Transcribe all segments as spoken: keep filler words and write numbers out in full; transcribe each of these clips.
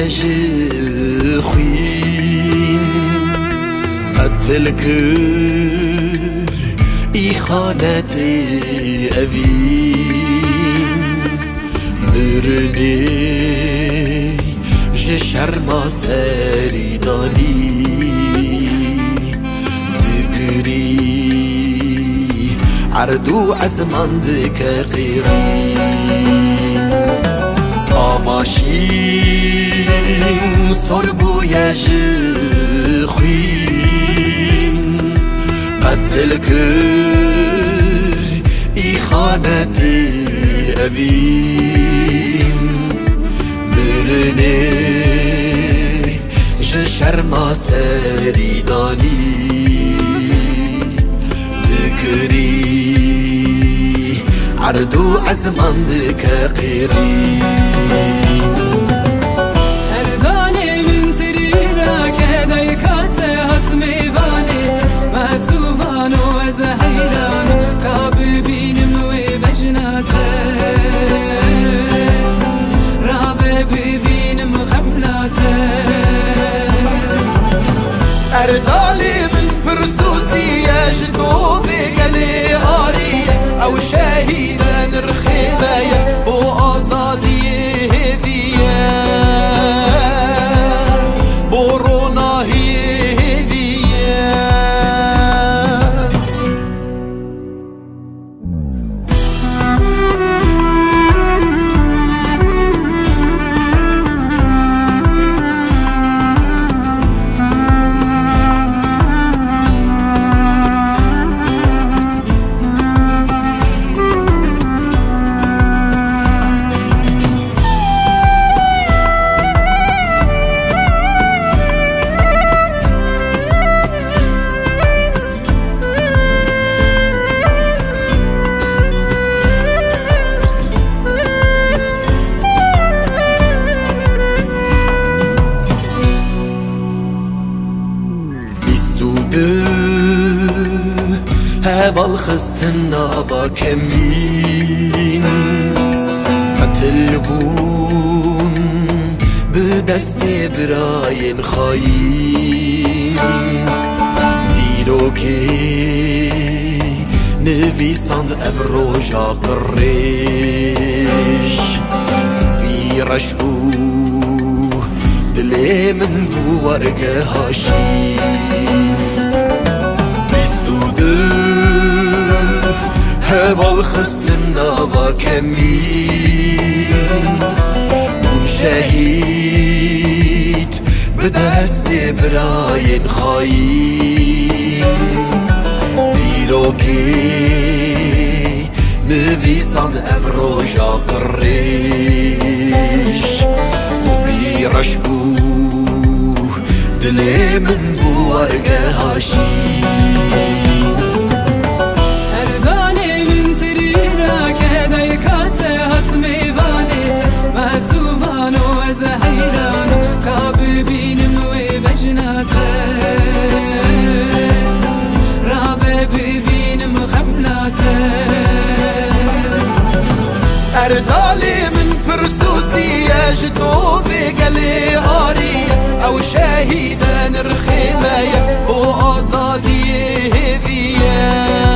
يجي خوين قتل كر إخانتي أبين مرني جشر ما ساري داني تقري عردو عزمان دك قيرين آماشين صربو يجي خوين قتل كر إخانتي أبين مرني جشر ما ساري داني ذكري عردو عزمان دك قيرين هرداني من سريرك ديكات هتمي بانيت مهزوبان وزهيران كاببين وبجنات راببين مخبلات أردالي من برسوسي يجدو في قلي آرية أو شهيدا نرخيبايا وآزادي هيفيا بورونا هيفيا هذا الخستنا كمين قتلبون بدست براين خاين ديروكي نفيساند افروجا قريش سبيرش بو دلي من بو ورقه هاشين هوا الخستنا وكمين من شهيد بدست براين خاين ديروكي نفيساند افروجا قريش سبيرش بو دلي من بو ورقه هاشين زهيران كاببين وبجنات راببين مخبلات أردالي من برسوسي يجدو في قلي آرية أو شهيدا نرخيبايا وآزادي هيفيا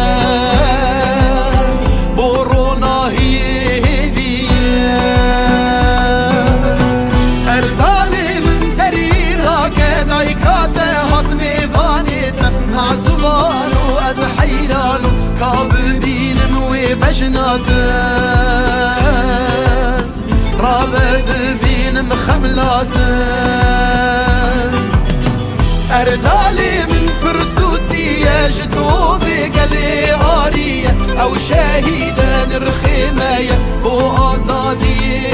بورونا هيفيا معزوان وأزحيران كاببين وبجنات راببين مخملات أردالي من برسوسي يجدو في قلي آرية أو شهيدا نرخيمايا وآزادي